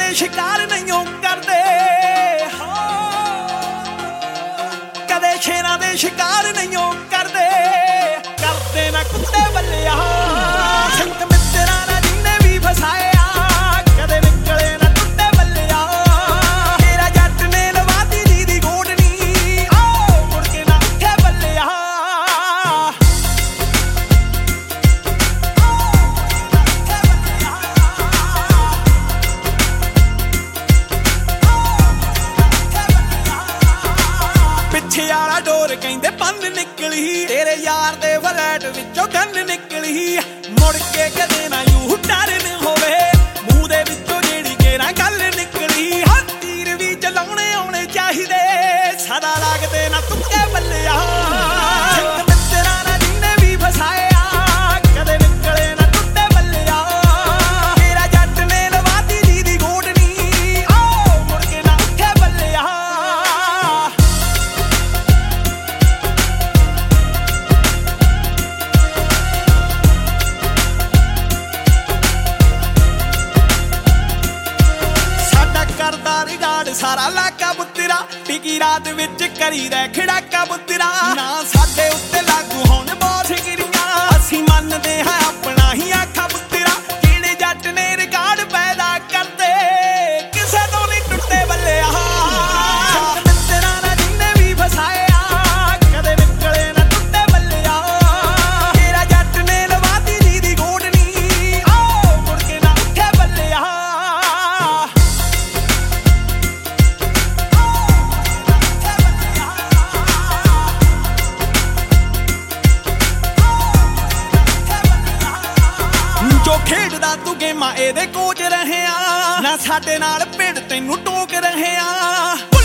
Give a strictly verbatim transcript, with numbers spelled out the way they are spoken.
ਦੇ ਸ਼ਿਕਾਰ ਨਹੀਂ ਕਰਦੇ, ਕਦੇ ਸ਼ੇਰਾਂ ਦੇ ਸ਼ਿਕਾਰ ਨਹੀਂ ਕਰਦੇ, ਕਰਦੇ ਨਾ ਕੁੱਤੇ ਬੱਲਿਆ ਸੰਤ ਮਿੱਤਰਾਂ ਨਾਲ ਜਿੰਨੇ ਵੀ ਫਸਾਇਆ, ਕਦੇ ਨਿਕਲੇ ਨਾ ਕੁੱਤੇ ਬੱਲਿਆ। ਮੇਰਾ ਜੱਟ ਨੇ ਲਵਾਤੀ ਜੀ ਦੀ ਗੋਡਨੀ, ਆਓ ਮੁੜ ਕੇ ਨਾ ਉੱਠੇ ਬੱਲਿਆ। ਪਿੱਛੇ ਵਾਲਾ ਡੋਰ ਕਹਿੰਦੇ ਬੰਨ ਨਿਕਲੀ, ਤੇਰੇ ਯਾਰ ਦੇ ਫਲੈਟ ਵਿੱਚੋਂ ਗੰਨ ਨਿਕਲੀ। ਮੁੜ ਕੇ ਕਦੇ ਨਾ ਯੂ ਟਰਨ ਹੋਵੇ, ਮੂੰਹ ਦੇ ਵਿੱਚੋਂ ਜਿਹੜੀ ਕੇਰਾ ਗੱਲ ਨਿਕਲੀ। ਹਾਂ ਤੀਰ ਵੀ ਚਲਾਉਣੇ ਆਉਣੇ ਚਾਹੀਦੇ, ਸਦਾ ਲੱਗਦੇ ਨਾ ਤੁੱਕੇ ਬੱਲਿਆ। ਸੰਤ ਮਿੱਤਰਾਂ ਨਾਲ ਜਿੰਨੇ ਵੀ ਫਸਾਇਆ, ਕਦੇ ਨਿਕਲੇ ਨਾ ਟੁੱਟੇ ਬੱਲਿਆ। ਮੇਰਾ ਜੱਟ ਨੇ ਲਵਾਤੀ ਜੀ ਦੀ ਗੋਡਨੀ, ਆਓ ਮੁੜ ਕੇ ਨਾ ਉੱਠੇ ਬੱਲਿਆ। ਕਰਦਾ ਰਿਗਾੜ ਸਾਰਾ ਇਲਾਕਾ ਪੁੱਤਰਾ, ਟਿਕੀ ਰਾਤ ਵਿੱਚ ਕਰੀਦਾ ਖੜਾਕਾ ਪੁੱਤਰਾ। ਨਾ ਸਾਡੇ ਉੱਤੇ ਲਾਗੂ ਹੋਣ ਬਹੁਤ ਗਿਰੀਆਂ, ਅਸੀਂ ਮੰਨਦੇ ਹਾਂ ਆਪਣਾ ਹੀ ਆਖਾ ਪੁੱਤਰਾ। ਜਿਹੜੇ ਜੱਟ ਨੇ ਰਿਗਾੜ ਪੈਦਾ ਕਰਦੇ, ਕਿਸੇ ਤੋਂ ਨਹੀਂ ਟੁੱਟੇ ਬੱਲਿਆ। ਸੰਤ ਮਿੱਤਰਾਂ ਨਾਲ ਜਿੰਨੇ ਵੀ ਫਸਾਇਆ, ਕਦੇ ਨਿਕਲੇ ਨਾ ਟੁੱਟੇ ਬੱਲਿਆ। ਮੇਰਾ ਜੱਟ ਨੇ ਲਵਾਤੀ ਜੀ ਦੀ ਗੋਡਨੀ, ਆਓ ਮੁੜ ਕੇ ਨਾ ਉੱਠੇ ਬੱਲਿਆ। ਜੋ ਖੇਡਦਾ ਤੂੰ ਗੇਮਾਂ ਇਹਦੇ ਕੋਚ ਰਹਿਆ, ਨਾ ਸਾਡੇ ਨਾਲ ਭਿੜ ਤੈਨੂੰ ਟੋਕ ਰਹਿਆ।